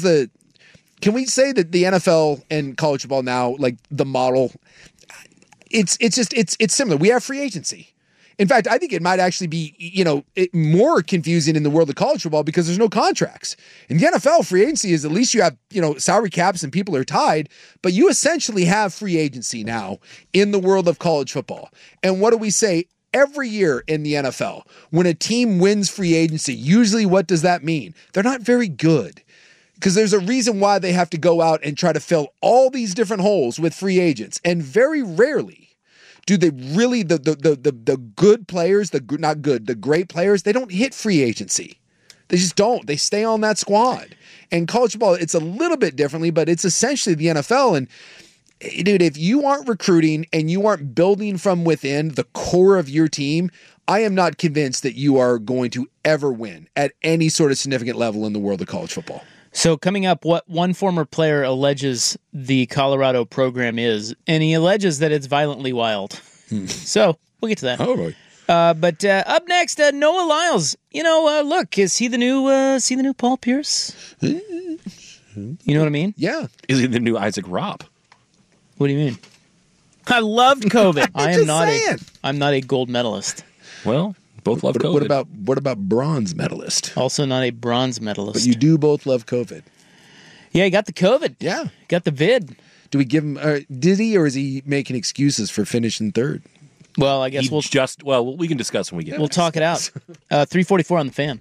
can we say that the NFL and college football now, like the model, it's similar. We have free agency. In fact, I think it might actually be, more confusing in the world of college football because there's no contracts. In the NFL, free agency is at least you have, salary caps and people are tied, but you essentially have free agency now in the world of college football. And what do we say every year in the NFL? When a team wins free agency, usually what does that mean? They're not very good. Because there's a reason why they have to go out and try to fill all these different holes with free agents. And very rarely do they really, the good players, the great players, they don't hit free agency. They just don't. They stay on that squad. And college football, it's a little bit differently, but it's essentially the NFL. And dude, if you aren't recruiting and you aren't building from within the core of your team, I am not convinced that you are going to ever win at any sort of significant level in the world of college football. So coming up, what one former player alleges the Colorado program is, and he alleges that it's violently wild. So we'll get to that. Oh, boy. But up next, Noah Lyles. Look, is he the new Paul Pierce? You know what I mean? Yeah. Is he the new Isaac Robb? What do you mean? I loved COVID. I'm not a gold medalist. Well, both love COVID. What about bronze medalist? Also not a bronze medalist. But you do both love COVID. Yeah, he got the COVID. Yeah. Got the vid. Do we give him did he, or is he making excuses for finishing third? Well, I guess we can discuss when we get We'll talk it out. 344 on the Fan.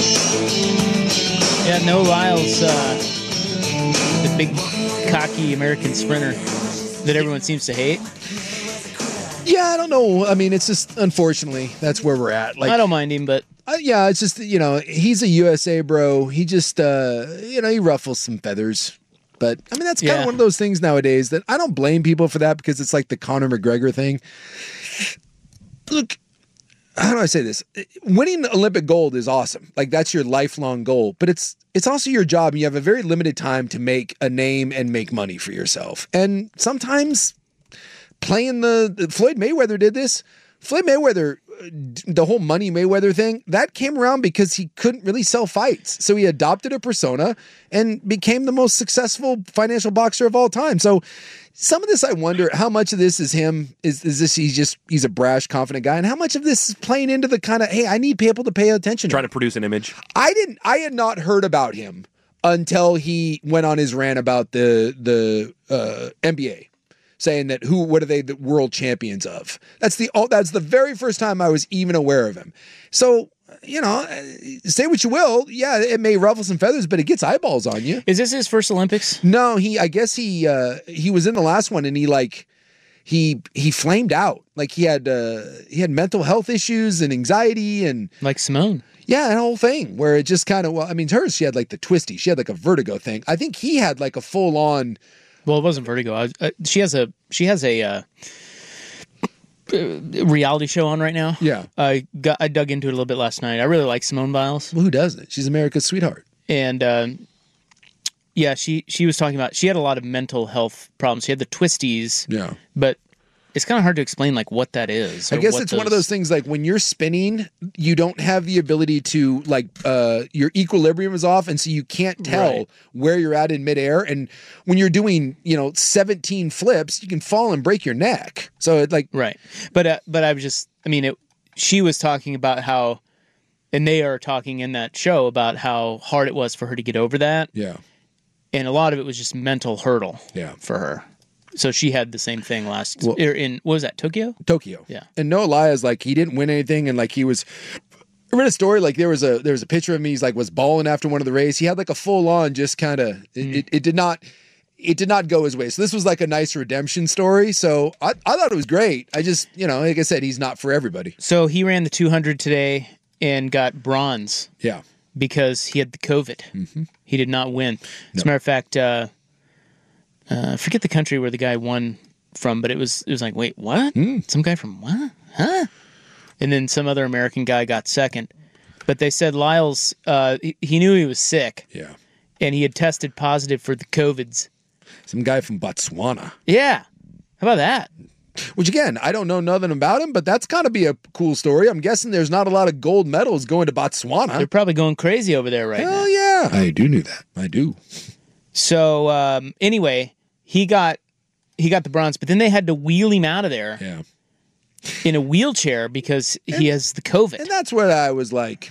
Yeah, no Lyles, the big cocky American sprinter that everyone seems to hate. Yeah, I don't know. I mean, it's just, unfortunately, that's where we're at. Like, I don't mind him, but... yeah, it's just, he's a USA bro. He just, he ruffles some feathers. But, I mean, that's kind of one of those things nowadays that I don't blame people for that because it's like the Conor McGregor thing. Look, how do I say this? Winning Olympic gold is awesome. Like, that's your lifelong goal. But it's also your job. And you have a very limited time to make a name and make money for yourself. And sometimes... playing Floyd Mayweather did this. Floyd Mayweather, the whole Money Mayweather thing, that came around because he couldn't really sell fights. So he adopted a persona and became the most successful financial boxer of all time. So some of this, I wonder how much of this is him. Is this he's a brash, confident guy, and how much of this is playing into the kind of, hey, I need people to pay attention. Trying to produce an image. I had not heard about him until he went on his rant about the NBA. Saying that what are they the world champions of? That's the very first time I was even aware of him. So, say what you will. Yeah, it may ruffle some feathers, but it gets eyeballs on you. Is this his first Olympics? No, I guess he was in the last one and he flamed out. Like he had mental health issues and anxiety and like Simone. Yeah, that whole thing where it just kind of, she had like the twisty. She had like a vertigo thing. I think he had like a full on. Well, it wasn't vertigo. She has a reality show on right now. Yeah, I dug into it a little bit last night. I really like Simone Biles. Well, who doesn't? She's America's sweetheart. And she was talking about she had a lot of mental health problems. She had the twisties. Yeah, but it's kind of hard to explain like what that is. I guess it's one of those things like when you're spinning, you don't have the ability to your equilibrium is off, and so you can't tell where you're at in midair. And when you're doing 17 flips, you can fall and break your neck. So it right. But I was just she was talking about how, and they are talking in that show about how hard it was for her to get over that. Yeah, and a lot of it was just mental hurdle. Yeah, for her. So she had the same thing in, what was that, Tokyo? Tokyo. Yeah. And Noah Elias, he didn't win anything, and I read a story, there was a picture of him, he's was balling after one of the race. He had a full on just kind of, it did not go his way. So this was a nice redemption story. So I thought it was great. I just, like I said, he's not for everybody. So he ran the 200 today and got bronze. Yeah. Because he had the COVID. Mm-hmm. He did not win. As a matter of fact, I forget the country where the guy won from, but it was like, wait, what? Some guy from what? Huh? And then some other American guy got second. But they said Lyles, he knew he was sick. Yeah. And he had tested positive for the COVIDs. Some guy from Botswana. Yeah. How about that? Which, again, I don't know nothing about him, but that's got to be a cool story. I'm guessing there's not a lot of gold medals going to Botswana. They're probably going crazy over there right now. Hell yeah. I do know that. I do. So, anyway, he got the bronze, but then they had to wheel him out of there. Yeah. In a wheelchair because he has the COVID. And that's what I was like.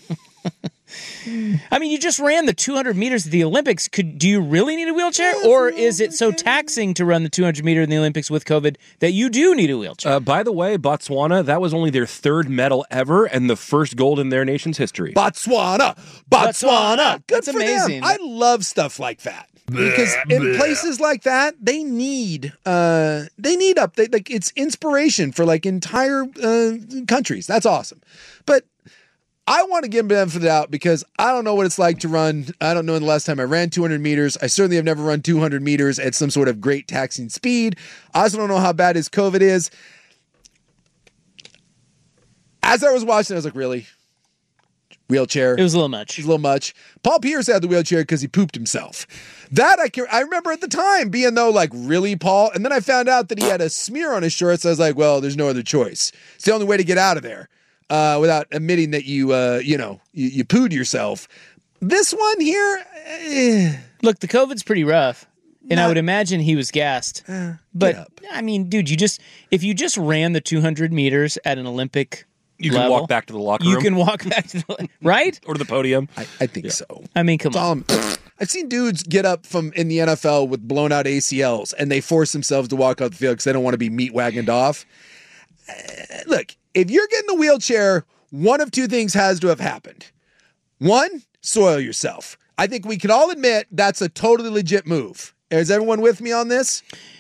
You just ran the 200 meters at the Olympics. Do you really need a wheelchair? Or is it so taxing to run the 200 meter in the Olympics with COVID that you do need a wheelchair? By the way, Botswana, that was only their third medal ever and the first gold in their nation's history. Botswana! Good That's for amazing. Them. I love stuff like that. Because in places like that, they need update. It's inspiration for entire countries. That's awesome. But I want to give them the benefit of the doubt because I don't know what it's like to run. I don't know the last time I ran 200 meters. I certainly have never run 200 meters at some sort of great taxing speed. I also don't know how bad his COVID is. As I was watching, I was like, really? Wheelchair. It was a little much. It was a little much. Paul Pierce had the wheelchair because he pooped himself. That I remember at the time being really, Paul? And then I found out that he had a smear on his shorts. So I was like, well, there's no other choice. It's the only way to get out of there without admitting that you pooed yourself. This one here, Look, the COVID's pretty rough, and I would imagine he was gassed. But I mean, dude, if you just ran the 200 meters at an Olympic You can walk back to the locker room. You can walk back to the right? Or to the podium. I think so. I mean, come on. I've seen dudes get up from in the NFL with blown out ACLs, and they force themselves to walk out the field because they don't want to be meat wagoned off. Look, if you're getting the wheelchair, one of two things has to have happened. One, soil yourself. I think we can all admit that's a totally legit move. Is everyone with me on this?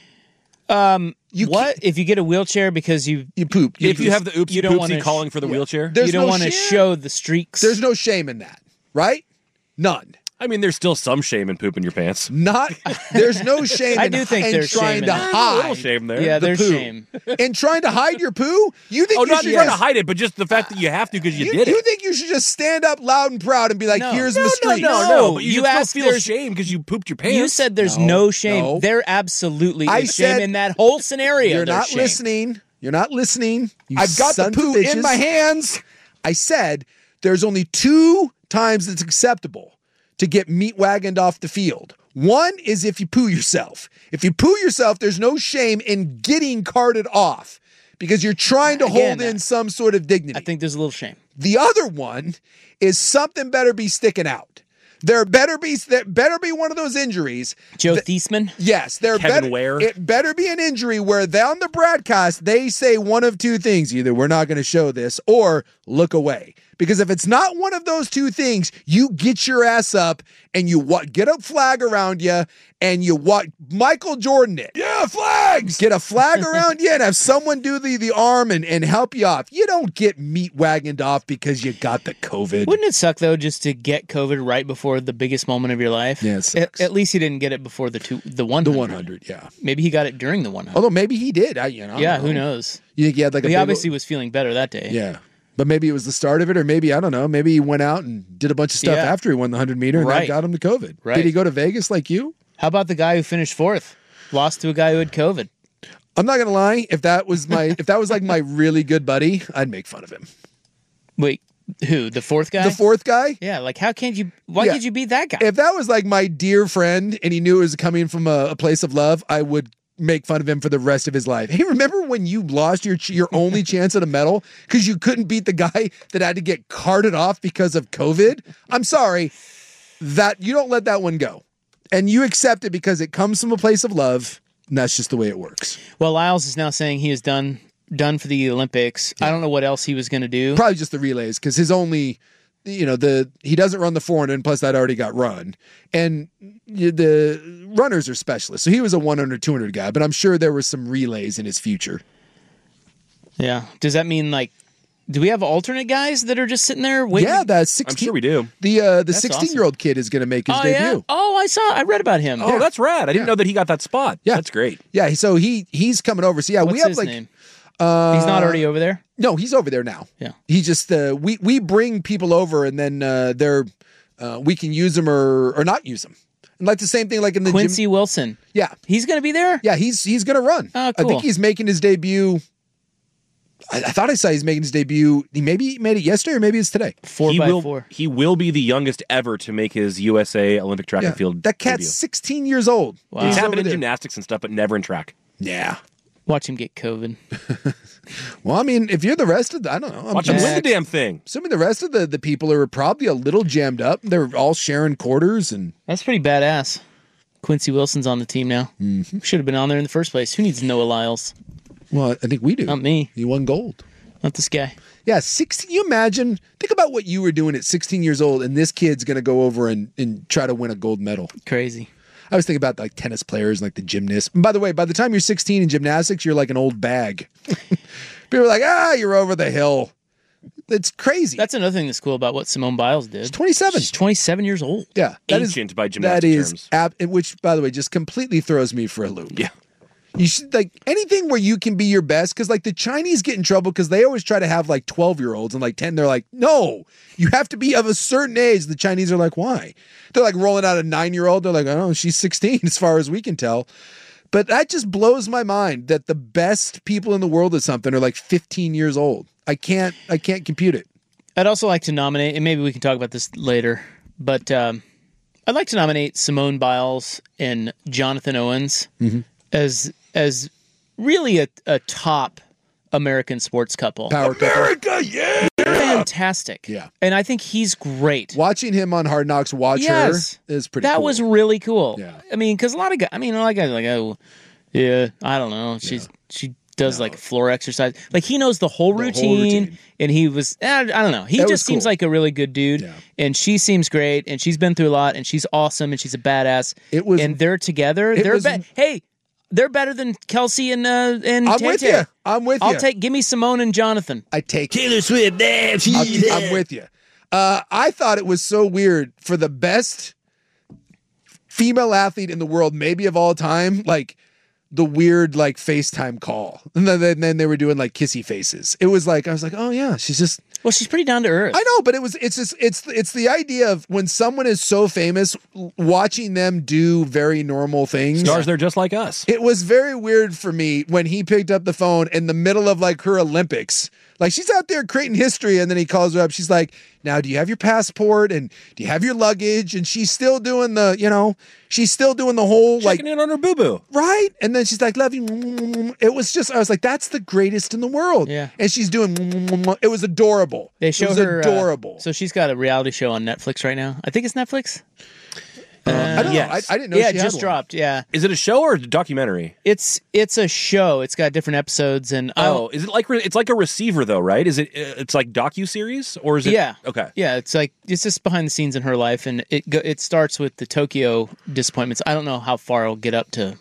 If you get a wheelchair because you poop? If you have the oopsie poopsie calling for the wheelchair, you don't want to show the streaks. There's no shame in that, right? None. I mean, there's still some shame in pooping your pants. There's no shame I do think there's trying shame to in that. hide. A little shame there. Yeah, the there's poo. shame. And trying to hide your poo? You think not trying to hide it, but just the fact that you have to because you did it. You think you should just stand up loud and proud and be like, here's my streak? No, but you still feel shame because you pooped your pants. You said there's no shame. No. There absolutely I is shame said- in that whole scenario. You're There's not shame. listening. You're not listening. I've got the poo in my hands. I said there's only 2 times it's acceptable to get meat wagoned off the field. One is if you poo yourself. If you poo yourself, there's no shame in getting carted off because you're trying to hold in some sort of dignity. I think there's a little shame. The other one is something better be sticking out. There better be one of those injuries. Joe Thiesman? Yes. Kevin Ware? It better be an injury where on the broadcast, they say one of 2 things. Either we're not going to show this or look away. Because if it's not one of those 2 things, you get your ass up and you get a flag around you and you Michael Jordan it. Yeah, flags! Get a flag around you and have someone do the arm and help you off. You don't get meat wagoned off because you got the COVID. Wouldn't it suck, though, just to get COVID right before the biggest moment of your life? Yeah, it sucks. At least he didn't get it before the 100. The 100, yeah. Maybe he got it during the 100. Although maybe he did. I yeah, don't know. who knows? You think he had like he obviously was feeling better that day. Yeah. But maybe it was the start of it, or maybe, I don't know, maybe he went out and did a bunch of stuff after he won the 100 meter and that got him the COVID. Right. Did he go to Vegas like you? How about the guy who finished 4th? Lost to a guy who had COVID. I'm not going to lie. If that was like my really good buddy, I'd make fun of him. Wait, who? The 4th guy? The 4th guy? Yeah, like why can't you beat that guy? If that was like my dear friend and he knew it was coming from a place of love, I would make fun of him for the rest of his life. Hey, remember when you lost your only chance at a medal because you couldn't beat the guy that had to get carted off because of COVID? I'm sorry, that you don't let that one go. And you accept it because it comes from a place of love, and that's just the way it works. Well, Lyles is now saying he is done for the Olympics. Yeah. I don't know what else he was going to do. Probably just the relays because his only... he doesn't run the 400, and plus that already got run. And the runners are specialists. So he was a 100, 200 guy, but I'm sure there were some relays in his future. Yeah. Does that mean, do we have alternate guys that are just sitting there waiting? Yeah, the 16. I'm sure we do. The 16-year-old kid is going to make his debut. Yeah? Oh, I read about him. Oh, that's rad. I didn't know that he got that spot. Yeah. That's great. Yeah, so he's coming over. So yeah, What's we have his name? He's not already over there? No, he's over there now. Yeah. He just we bring people over and then we can use them or not use them. And like the same thing like in the Quincy Wilson. Yeah. He's going to be there? Yeah, he's going to run. Oh, cool. I think he's making his debut. I thought I saw he's making his debut. He maybe made it yesterday or maybe it's today. 4x4. He will be the youngest ever to make his USA Olympic track and field That cat's debut. 16 years old. Wow. He's happened in gymnastics and stuff, but never in track. Yeah. Watch him get COVID. Well, I mean, if you're the rest of I don't know. Watch him win the damn thing. Assuming the rest of the people are probably a little jammed up. They're all sharing quarters. And that's pretty badass. Quincy Wilson's on the team now. Mm-hmm. Should have been on there in the first place. Who needs Noah Lyles? Well, I think we do. Not me. He won gold. Not this guy. Yeah, 16. You imagine? Think about what you were doing at 16 years old, and this kid's going to go over and try to win a gold medal. Crazy. I was thinking about like tennis players, like the gymnasts. And by the way, by the time you're 16 in gymnastics, you're like an old bag. People are like, you're over the hill. It's crazy. That's another thing that's cool about what Simone Biles did. She's 27. She's 27 years old. Yeah. Ancient by gymnastics terms. Which, by the way, just completely throws me for a loop. Yeah. You should anything where you can be your best, because the Chinese get in trouble because they always try to have 12-year-olds and 10. They're like, no, you have to be of a certain age. The Chinese are like, why? They're rolling out a 9-year-old. They're like, oh, she's 16 as far as we can tell. But that just blows my mind that the best people in the world at something are 15 years old. I can't compute it. I'd also like to nominate, and maybe we can talk about this later, but I'd like to nominate Simone Biles and Jonathan Owens as really a top American sports couple. Power America, yeah! Fantastic. Yeah. And I think he's great. Watching him on Hard Knocks Watch Her is pretty cool. That was really cool. Yeah. I mean, because a lot of guys are like, oh, yeah, I don't know. She does like floor exercise. Like he knows the whole routine. And he was, I don't know. He just seems like a really good dude. Yeah. And she seems great. And she's been through a lot. And she's awesome. And she's a badass. And they're together. They're better than Kelsey and I'm Tay-Tay. with you. I'm with you. Give me Simone and Jonathan. I take Taylor Swift. I'm with you. I thought it was so weird for the best female athlete in the world, maybe of all time, like the weird like FaceTime call. And then they were doing like kissy faces. It was like, I was like, oh yeah, she's pretty down to earth. I know, but it's the idea of when someone is so famous, watching them do very normal things. Stars, they're just like us. It was very weird for me when he picked up the phone in the middle of like her Olympics. Like she's out there creating history, and then he calls her up. She's like, now, do you have your passport? And do you have your luggage? And she's still doing the whole checking in on her boo-boo. Right? And then she's like, love you. It was just, I was like, that's the greatest in the world. Yeah. And she's doing, it was adorable. They show her adorable. So she's got a reality show on Netflix right now. I think it's Netflix. I don't know. I didn't know she had it just one. dropped. Yeah. Is it a show or a documentary? It's a show. It's got different episodes and is it like it's like a Receiver though, right? Is it it's like docu-series or is it okay. Yeah, it's just behind the scenes in her life, and it starts with the Tokyo disappointments. I don't know how far it'll get up to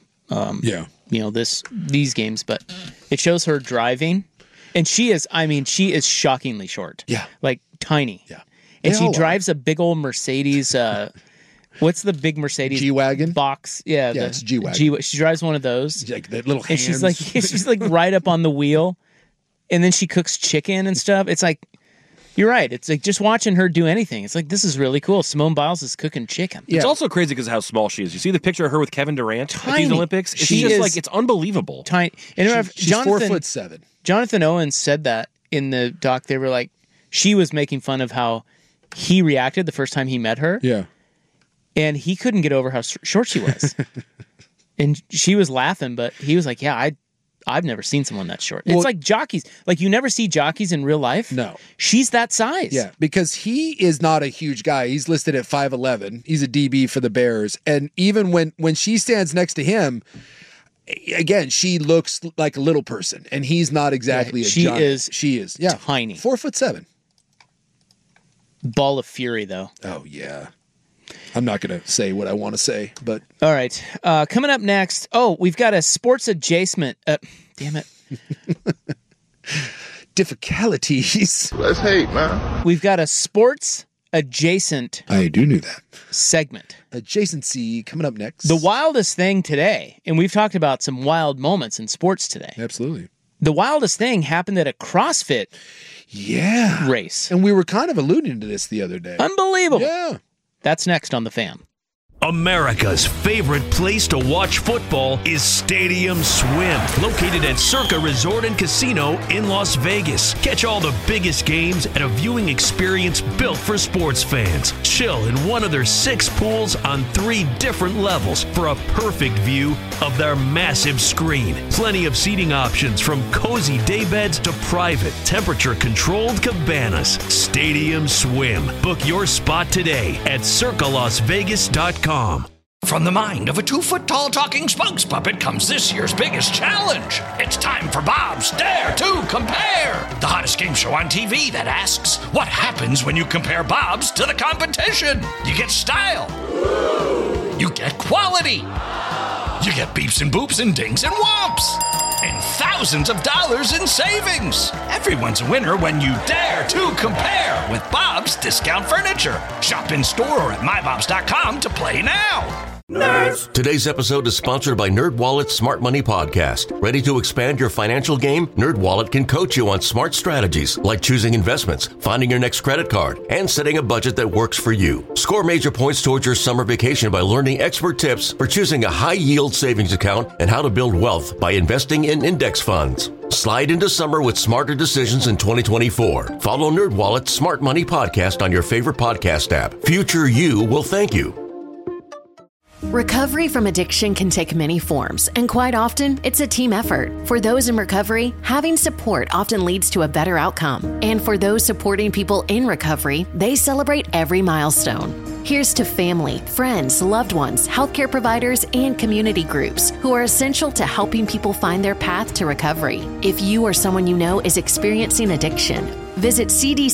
these games, but it shows her driving, and she is shockingly short. Yeah. Like tiny. Yeah. And she drives a big old Mercedes what's the big Mercedes G-Wagon box? Yeah, it's G-Wagon. She drives one of those. Like the little hands. And she's like right up on the wheel, and then she cooks chicken and stuff. It's like, you're right. It's like just watching her do anything. It's like, this is really cool. Simone Biles is cooking chicken. Yeah. It's also crazy because of how small she is. You see the picture of her with Kevin Durant at these Olympics? It's it's unbelievable. Tiny. And she's 4'7". Jonathan Owens said that in the doc. They were like, she was making fun of how he reacted the first time he met her. Yeah. And he couldn't get over how short she was. And she was laughing, but he was like, yeah, I've never seen someone that short. It's like jockeys. Like, you never see jockeys in real life. No. She's that size. Yeah, because he is not a huge guy. He's listed at 5'11". He's a DB for the Bears. And even when she stands next to him, again, she looks like a little person. And he's not exactly a giant. She is. Yeah. Tiny. 4'7". Ball of fury, though. Oh, yeah. I'm not going to say what I want to say, but... All right. Coming up next... Oh, we've got a sports adjacent... damn it. Difficulties. Let's hate, man. We've got a sports adjacent... I do know that. ...segment. Adjacency coming up next. The wildest thing today, and we've talked about some wild moments in sports today. Absolutely. The wildest thing happened at a CrossFit race. And we were kind of alluding to this the other day. Unbelievable. Yeah. That's next on The Fan. America's favorite place to watch football is Stadium Swim, located at Circa Resort and Casino in Las Vegas. Catch all the biggest games at a viewing experience built for sports fans. Chill in one of their 6 pools on 3 different levels for a perfect view of their massive screen. Plenty of seating options from cozy daybeds to private, temperature-controlled cabanas. Stadium Swim. Book your spot today at circalasvegas.com. From the mind of a 2-foot-tall talking spokes puppet comes this year's biggest challenge. It's time for Bob's Dare to Compare, the hottest game show on TV that asks, what happens when you compare Bob's to the competition? You get style. You get quality. You get beeps and boops and dings and whomps. And thousands of dollars in savings. Everyone's a winner when you dare to compare with Bob's Discount Furniture. Shop in store or at mybobs.com to play now. Nerds. Today's episode is sponsored by NerdWallet's Smart Money Podcast. Ready to expand your financial game? NerdWallet can coach you on smart strategies like choosing investments, finding your next credit card, and setting a budget that works for you. Score major points towards your summer vacation by learning expert tips for choosing a high-yield savings account and how to build wealth by investing in index funds. Slide into summer with smarter decisions in 2024. Follow NerdWallet's Smart Money Podcast on your favorite podcast app. Future you will thank you. Recovery from addiction can take many forms, and quite often, it's a team effort. For those in recovery, having support often leads to a better outcome. And for those supporting people in recovery, they celebrate every milestone. Here's to family, friends, loved ones, healthcare providers, and community groups who are essential to helping people find their path to recovery. If you or someone you know is experiencing addiction, visit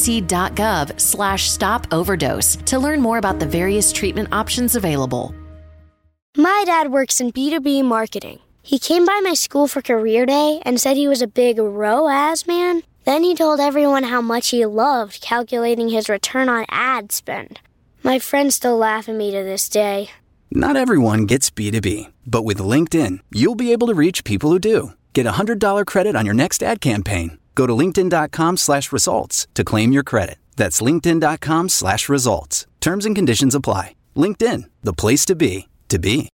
cdc.gov/stop-overdose to learn more about the various treatment options available. My dad works in B2B marketing. He came by my school for career day and said he was a big ROAS man. Then he told everyone how much he loved calculating his return on ad spend. My friends still laugh at me to this day. Not everyone gets B2B, but with LinkedIn, you'll be able to reach people who do. Get a $100 credit on your next ad campaign. Go to linkedin.com/results to claim your credit. That's linkedin.com/results. Terms and conditions apply. LinkedIn, the place to be.